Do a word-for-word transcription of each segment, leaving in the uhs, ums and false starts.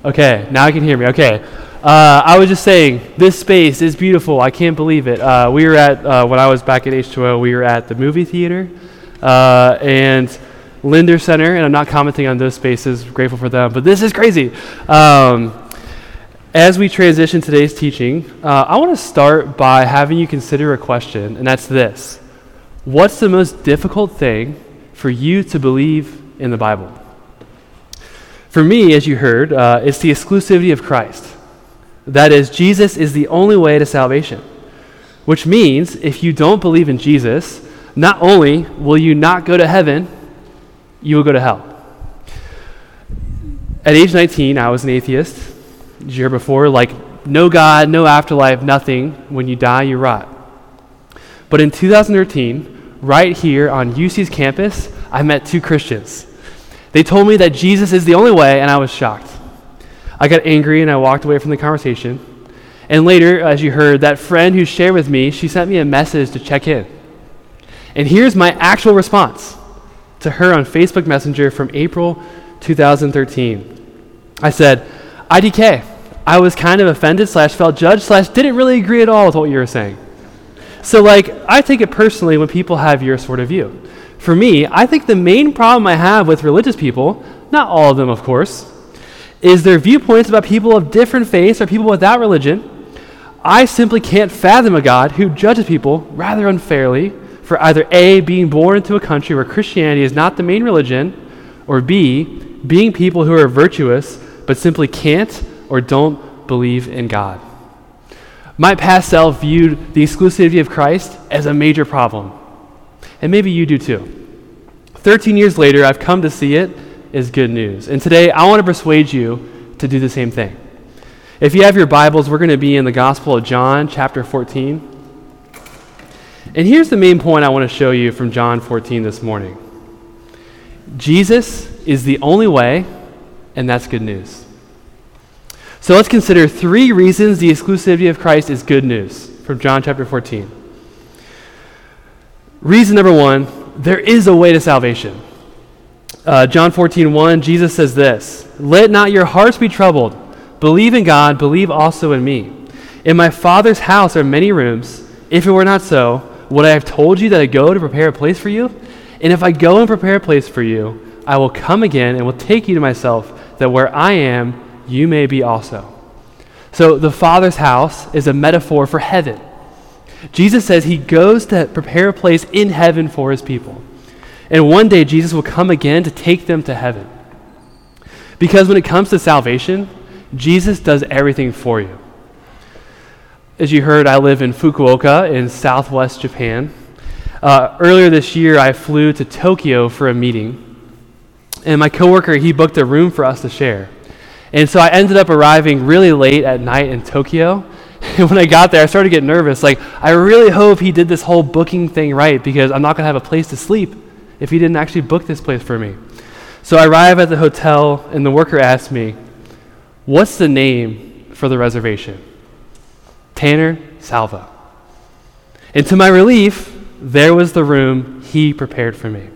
Okay, now you can hear me. Okay. Uh, I was just saying, this space is beautiful. I can't believe it. Uh, we were at, uh, when I was back at H two O, we were at the movie theater uh, and Linder Center, and I'm not commenting on those spaces, grateful for them, but this is crazy. Um, as we transition today's teaching, uh, I want to start by having you consider a question, and that's this. What's the most difficult thing for you to believe in the Bible? For me, as you heard, uh, it's the exclusivity of Christ. That is, Jesus is the only way to salvation, which means if you don't believe in Jesus, not only will you not go to heaven, you will go to hell. At age nineteen, I was an atheist. Did you hear before? Like, no God, no afterlife, nothing. When you die, you rot. But in two thousand thirteen, right here on U C's campus, I met two Christians. They told me that Jesus is the only way, and I was shocked. I got angry and I walked away from the conversation. And later, as you heard, that friend who shared with me, she sent me a message to check in. And here's my actual response to her on Facebook Messenger from April two thousand thirteen. I said, I D K, I was kind of offended slash felt judged slash didn't really agree at all with what you were saying. So like, I take it personally when people have your sort of view. For me, I think the main problem I have with religious people, not all of them of course, is their viewpoints about people of different faiths or people without religion. I simply can't fathom a God who judges people rather unfairly for either A, being born into a country where Christianity is not the main religion, or B, being people who are virtuous but simply can't or don't believe in God. My past self viewed the exclusivity of Christ as a major problem, and maybe you do too. Thirteen years later, I've come to see it is good news. And today, I want to persuade you to do the same thing. If you have your Bibles, we're going to be in the Gospel of John, chapter fourteen. And here's the main point I want to show you from John fourteen this morning. Jesus is the only way, and that's good news. So let's consider three reasons the exclusivity of Christ is good news from John chapter fourteen. Reason number one, there is a way to salvation. Uh, John fourteen one, Jesus says this, "Let not your hearts be troubled. Believe in God, believe also in me. In my Father's house are many rooms. If it were not so, would I have told you that I go to prepare a place for you? And if I go and prepare a place for you, I will come again and will take you to myself, that where I am, you may be also." So the Father's house is a metaphor for heaven. Jesus says he goes to prepare a place in heaven for his people. And one day, Jesus will come again to take them to heaven. Because when it comes to salvation, Jesus does everything for you. As you heard, I live in Fukuoka in southwest Japan. Uh, earlier this year, I flew to Tokyo for a meeting. And my coworker, he booked a room for us to share. And so I ended up arriving really late at night in Tokyo. And when I got there, I started to get nervous. Like, I really hope he did this whole booking thing right, because I'm not going to have a place to sleep if he didn't actually book this place for me. So I arrive at the hotel, and the worker asks me, "What's the name for the reservation?" Tanner Salva. And to my relief, there was the room he prepared for me.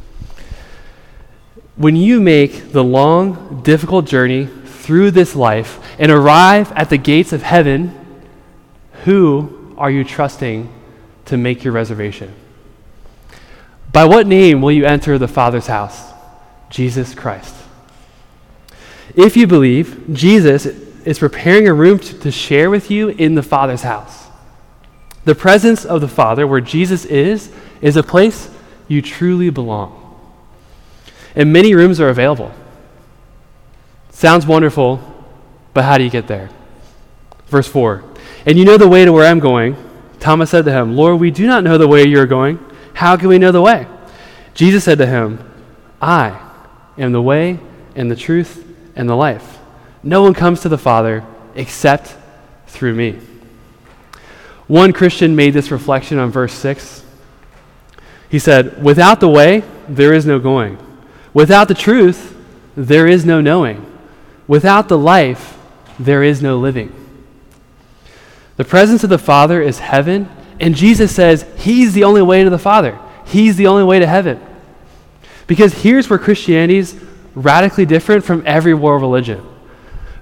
When you make the long, difficult journey through this life and arrive at the gates of heaven, who are you trusting to make your reservation? By what name will you enter the Father's house? Jesus Christ. If you believe, Jesus is preparing a room to, to share with you in the Father's house. The presence of the Father, where Jesus is, is a place you truly belong. And many rooms are available. Sounds wonderful, but how do you get there? Verse four, "And you know the way to where I'm going." Thomas said to him, "Lord, we do not know the way you are going. How can we know the way?" Jesus said to him, "I am the way and the truth and the life. No one comes to the Father except through me." One Christian made this reflection on verse six. He said, "Without the way, there is no going. Without the truth, there is no knowing. Without the life, there is no living." The presence of the Father is heaven, and Jesus says he's the only way to the Father. He's the only way to heaven. Because here's where Christianity is radically different from every world religion.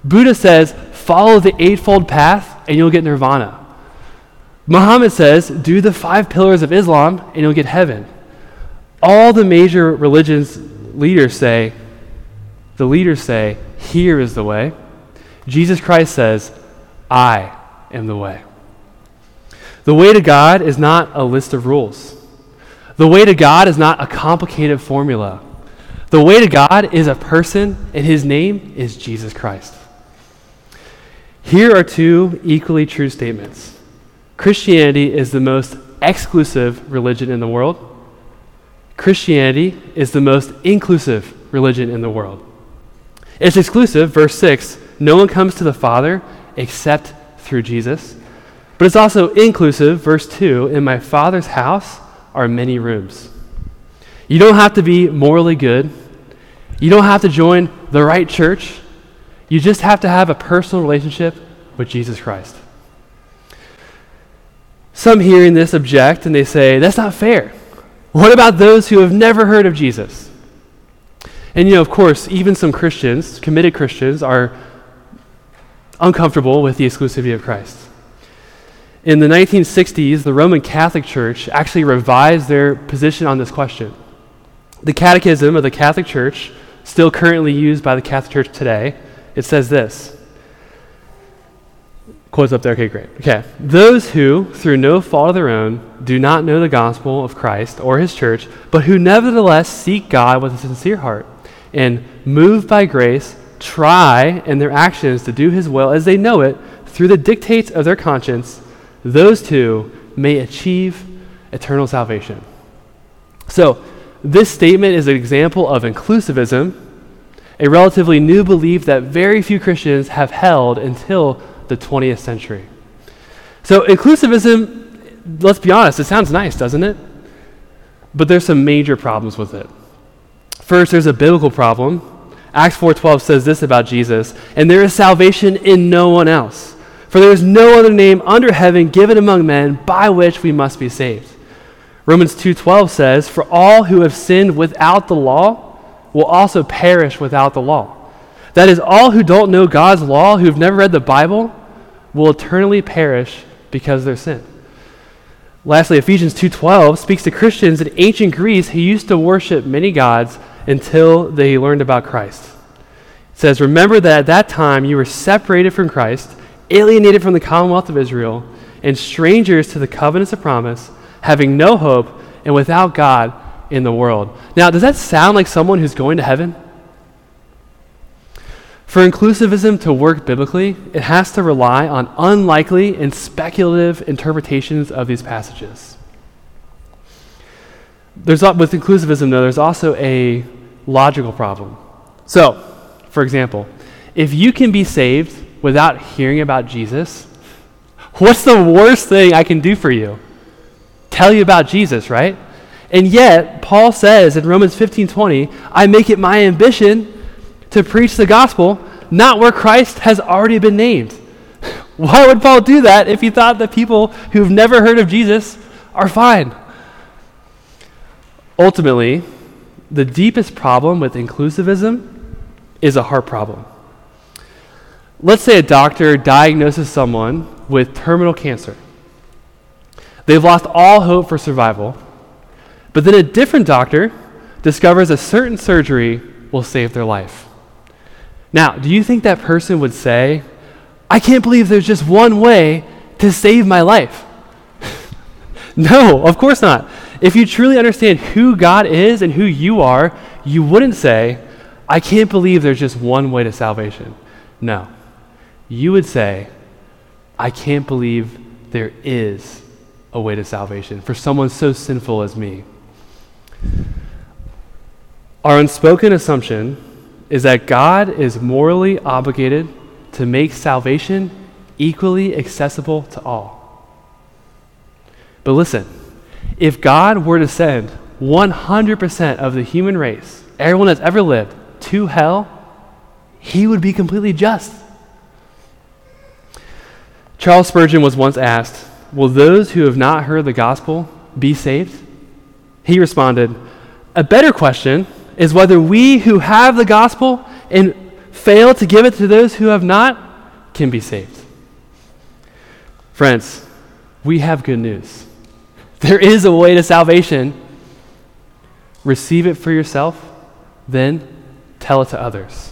Buddha says, follow the eightfold path and you'll get nirvana. Muhammad says, do the five pillars of Islam and you'll get heaven. All the major religions leaders say, the leaders say, here is the way. Jesus Christ says, I am the way. The way to God is not a list of rules. The way to God is not a complicated formula. The way to God is a person, and his name is Jesus Christ. Here are two equally true statements. Christianity is the most exclusive religion in the world. Christianity is the most inclusive religion in the world. It's exclusive, verse six, no one comes to the Father except through Jesus. But it's also inclusive, verse two, in my Father's house are many rooms. You don't have to be morally good. You don't have to join the right church. You just have to have a personal relationship with Jesus Christ. Some hearing this object and they say, that's not fair. What about those who have never heard of Jesus? And you know, of course, even some Christians, committed Christians, are uncomfortable with the exclusivity of Christ. In the nineteen sixties, the Roman Catholic Church actually revised their position on this question. The Catechism of the Catholic Church, still currently used by the Catholic Church today, it says this. Quotes up there, okay, great. Okay. Those who, through no fault of their own, do not know the gospel of Christ or his church, but who nevertheless seek God with a sincere heart, and moved by grace, try in their actions to do his will as they know it, through the dictates of their conscience, those two may achieve eternal salvation. So, this statement is an example of inclusivism, a relatively new belief that very few Christians have held until the twentieth century. So, inclusivism, let's be honest, it sounds nice, doesn't it? But there's some major problems with it. First, there's a biblical problem. Acts four twelve says this about Jesus, and there is salvation in no one else. For there is no other name under heaven given among men by which we must be saved. Romans two twelve says, for all who have sinned without the law will also perish without the law. That is, all who don't know God's law, who have never read the Bible, will eternally perish because of their sin. Lastly, Ephesians two twelve speaks to Christians in ancient Greece who used to worship many gods until they learned about Christ. It says, remember that at that time you were separated from Christ, alienated from the commonwealth of Israel, and strangers to the covenants of promise, having no hope and without God in the world. Now, does that sound like someone who's going to heaven? For inclusivism to work biblically, it has to rely on unlikely and speculative interpretations of these passages. There's with inclusivism, though, there's also a logical problem. So, for example, if you can be saved without hearing about Jesus, what's the worst thing I can do for you? Tell you about Jesus, right? And yet, Paul says in Romans fifteen twenty, I make it my ambition to preach the gospel, not where Christ has already been named. Why would Paul do that if he thought that people who've never heard of Jesus are fine? Ultimately, the deepest problem with inclusivism is a heart problem. Let's say a doctor diagnoses someone with terminal cancer. They've lost all hope for survival, but then a different doctor discovers a certain surgery will save their life. Now, do you think that person would say, I can't believe there's just one way to save my life? No, of course not. If you truly understand who God is and who you are, you wouldn't say, I can't believe there's just one way to salvation. No. You would say, I can't believe there is a way to salvation for someone so sinful as me. Our unspoken assumption is that God is morally obligated to make salvation equally accessible to all. But listen, if God were to send one hundred percent of the human race, everyone that's ever lived, to hell, he would be completely just. Charles Spurgeon was once asked, will those who have not heard the gospel be saved? He responded, a better question is whether we who have the gospel and fail to give it to those who have not can be saved. Friends, we have good news. There is a way to salvation. Receive it for yourself, then tell it to others.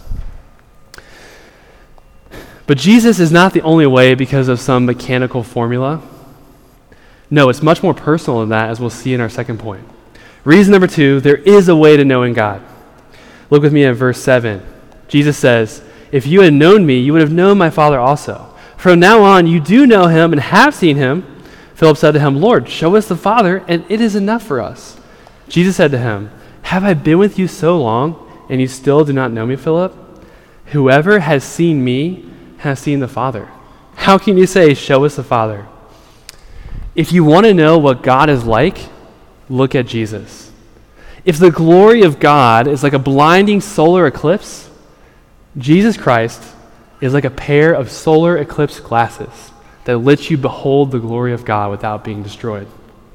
But Jesus is not the only way because of some mechanical formula. No, it's much more personal than that, as we'll see in our second point. Reason number two, there is a way to knowing God. Look with me at verse seven. Jesus says, "If you had known me, you would have known my Father also. From now on, you do know him and have seen him." Philip said to him, "Lord, show us the Father, and it is enough for us." Jesus said to him, "Have I been with you so long, and you still do not know me, Philip? Whoever has seen me has seen the Father. How can you say, 'Show us the Father'?" If you want to know what God is like, look at Jesus. If the glory of God is like a blinding solar eclipse, Jesus Christ is like a pair of solar eclipse glasses that lets you behold the glory of God without being destroyed.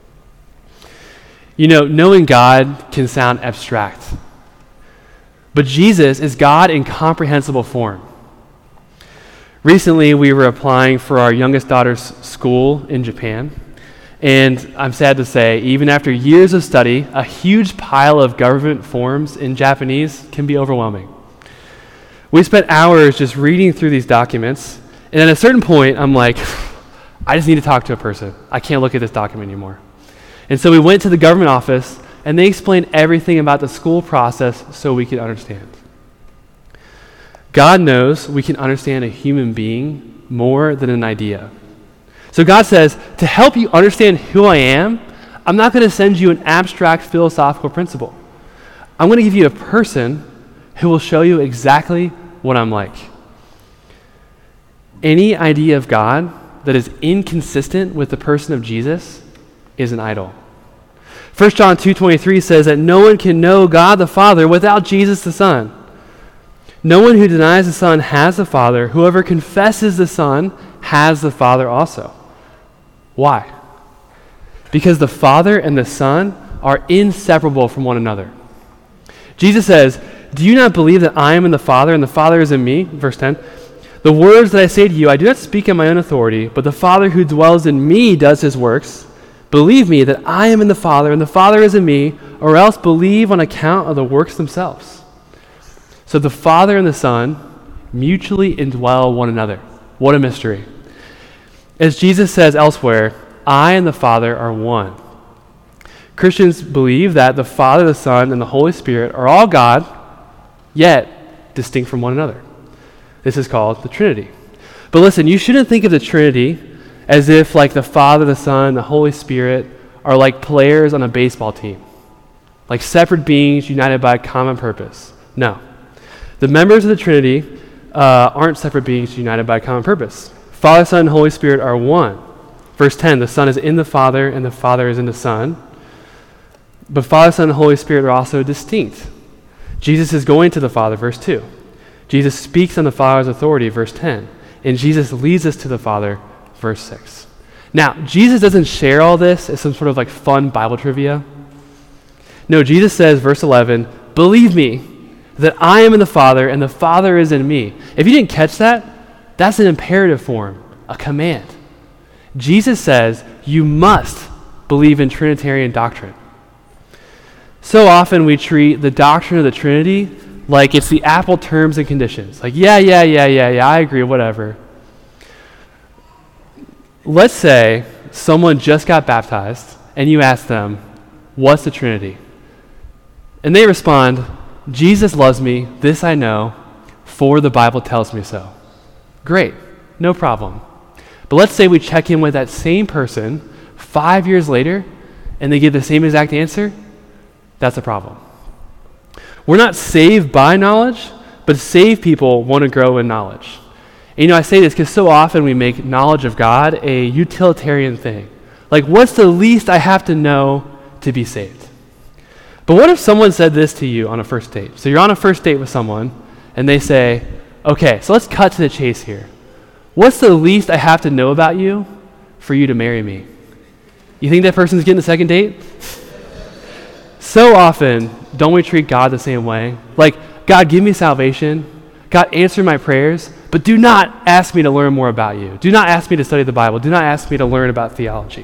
You know, knowing God can sound abstract, but Jesus is God in comprehensible form. Recently, we were applying for our youngest daughter's school in Japan, and I'm sad to say, even after years of study, a huge pile of government forms in Japanese can be overwhelming. We spent hours just reading through these documents, and at a certain point, I'm like, I just need to talk to a person. I can't look at this document anymore. And so we went to the government office, and they explained everything about the school process so we could understand. God knows we can understand a human being more than an idea. So God says, to help you understand who I am, I'm not going to send you an abstract philosophical principle. I'm going to give you a person who will show you exactly what I'm like. Any idea of God that is inconsistent with the person of Jesus is an idol. First John two twenty-three says that no one can know God the Father without Jesus the Son. No one who denies the Son has the Father. Whoever confesses the Son has the Father also. Why? Because the Father and the Son are inseparable from one another. Jesus says, "Do you not believe that I am in the Father and the Father is in me?" Verse ten. "The words that I say to you, I do not speak in my own authority, but the Father who dwells in me does his works. Believe me that I am in the Father and the Father is in me, or else believe on account of the works themselves." So the Father and the Son mutually indwell one another. What a mystery. As Jesus says elsewhere, I and the Father are one. Christians believe that the Father, the Son, and the Holy Spirit are all God, yet distinct from one another. This is called the Trinity. But listen, you shouldn't think of the Trinity as if like the Father, the Son, the Holy Spirit are like players on a baseball team, like separate beings united by a common purpose. No. The members of the Trinity uh, aren't separate beings united by a common purpose. Father, Son, and Holy Spirit are one. Verse ten, the Son is in the Father and the Father is in the Son. But Father, Son, and Holy Spirit are also distinct. Jesus is going to the Father, verse two. Jesus speaks on the Father's authority, verse ten. And Jesus leads us to the Father, verse six. Now, Jesus doesn't share all this as some sort of like fun Bible trivia. No, Jesus says, verse eleven, "Believe me that I am in the Father and the Father is in me." If you didn't catch that, that's an imperative form, a command. Jesus says you must believe in Trinitarian doctrine. So often we treat the doctrine of the Trinity like it's the Apple terms and conditions. Like, yeah, yeah, yeah, yeah, yeah, I agree, whatever. Let's say someone just got baptized and you ask them, what's the Trinity? And they respond, Jesus loves me, this I know, for the Bible tells me so. Great, no problem. But let's say we check in with that same person five years later and they give the same exact answer. That's a problem. We're not saved by knowledge, but saved people want to grow in knowledge. And, you know, I say this because so often we make knowledge of God a utilitarian thing. Like, what's the least I have to know to be saved? But what if someone said this to you on a first date? So you're on a first date with someone, and they say, okay, so let's cut to the chase here. What's the least I have to know about you for you to marry me? You think that person's getting a second date? So often, don't we treat God the same way? Like, God, give me salvation. God, answer my prayers, but do not ask me to learn more about you. Do not ask me to study the Bible. Do not ask me to learn about theology.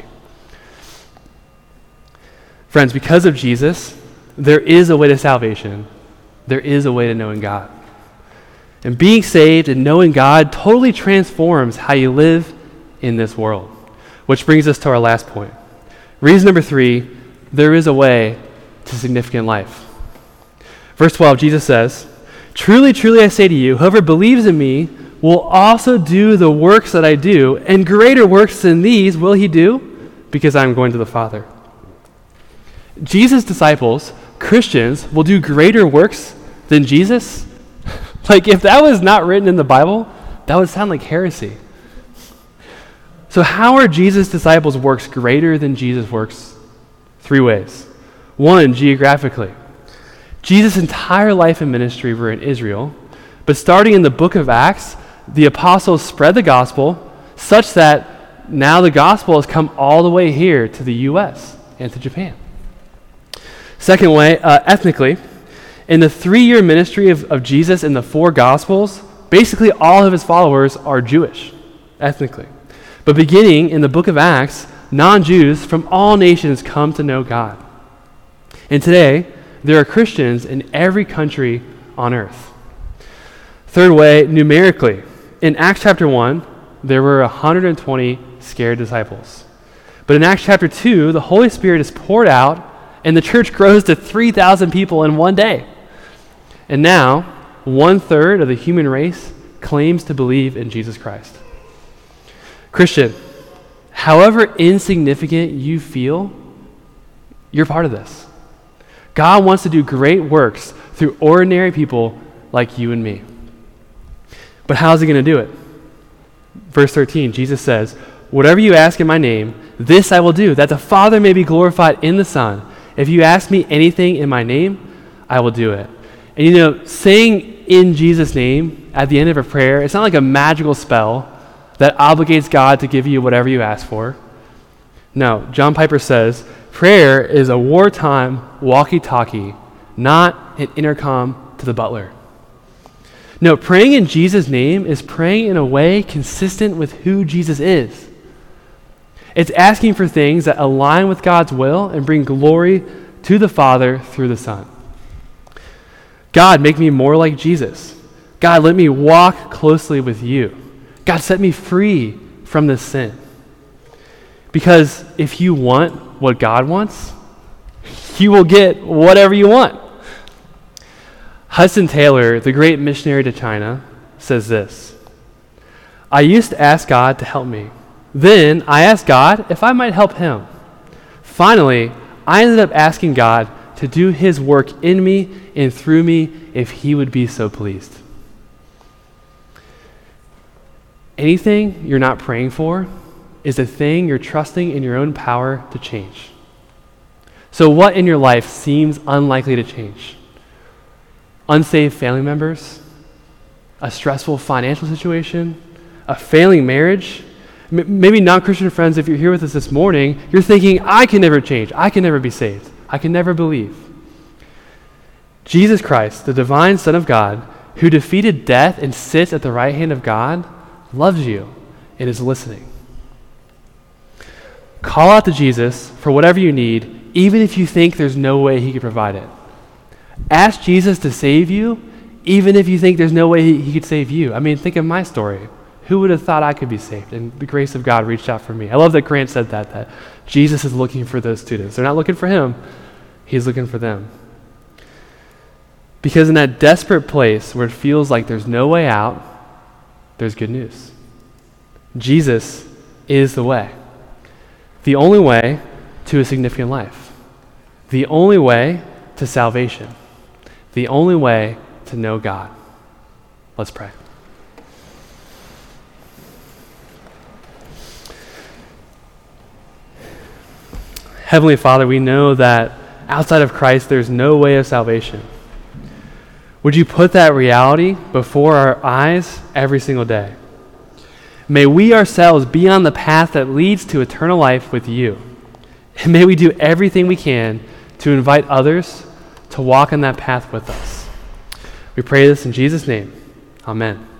Friends, because of Jesus, there is a way to salvation. There is a way to knowing God. And being saved and knowing God totally transforms how you live in this world. Which brings us to our last point. Reason number three, there is a way to significant life. Verse twelve, Jesus says, "Truly, truly I say to you, whoever believes in me will also do the works that I do, and greater works than these will he do, because I am going to the Father." Jesus' disciples, Christians, will do greater works than Jesus? Like, if that was not written in the Bible, that would sound like heresy. So how are Jesus' disciples' works greater than Jesus' works? Three ways. One, geographically. Jesus' entire life and ministry were in Israel, but starting in the book of Acts, the apostles spread the gospel such that now the gospel has come all the way here to the U S and to Japan. Second way, uh, ethnically. In the three-year ministry of, of Jesus in the four Gospels, basically all of his followers are Jewish, ethnically. But beginning in the book of Acts, non-Jews from all nations come to know God. And today, there are Christians in every country on earth. Third way, numerically. In Acts chapter one, there were one hundred twenty scared disciples. But in Acts chapter two, the Holy Spirit is poured out, and the church grows to three thousand people in one day. And now, one-third of the human race claims to believe in Jesus Christ. Christian, however insignificant you feel, you're part of this. God wants to do great works through ordinary people like you and me. But how's he going to do it? Verse thirteen, Jesus says, "Whatever you ask in my name, this I will do, that the Father may be glorified in the Son. If you ask me anything in my name, I will do it." And you know, saying in Jesus' name at the end of a prayer, it's not like a magical spell that obligates God to give you whatever you ask for. No, John Piper says, prayer is a wartime walkie-talkie, not an intercom to the butler. No, praying in Jesus' name is praying in a way consistent with who Jesus is. It's asking for things that align with God's will and bring glory to the Father through the Son. God, make me more like Jesus. God, let me walk closely with you. God, set me free from this sin. Because if you want what God wants, you will get whatever you want. Hudson Taylor, the great missionary to China, says this: "I used to ask God to help me. Then I asked God if I might help him. Finally, I ended up asking God to do his work in me and through me if he would be so pleased." Anything you're not praying for is a thing you're trusting in your own power to change. So what in your life seems unlikely to change? Unsaved family members? A stressful financial situation? A failing marriage? M- maybe non-Christian friends, if you're here with us this morning, you're thinking, I can never change. I can never be saved. I can never believe. Jesus Christ, the divine Son of God, who defeated death and sits at the right hand of God, loves you and is listening. Call out to Jesus for whatever you need, even if you think there's no way he could provide it. Ask Jesus to save you, even if you think there's no way he, he could save you. I mean, think of my story. Who would have thought I could be saved? And the grace of God reached out for me. I love that Grant said that, that Jesus is looking for those students. They're not looking for him. He's looking for them. Because in that desperate place where it feels like there's no way out, there's good news. Jesus is the way. The only way to a significant life. The only way to salvation. The only way to know God. Let's pray. Heavenly Father, we know that outside of Christ, there's no way of salvation. Would you put that reality before our eyes every single day? May we ourselves be on the path that leads to eternal life with you. And may we do everything we can to invite others to walk on that path with us. We pray this in Jesus' name. Amen.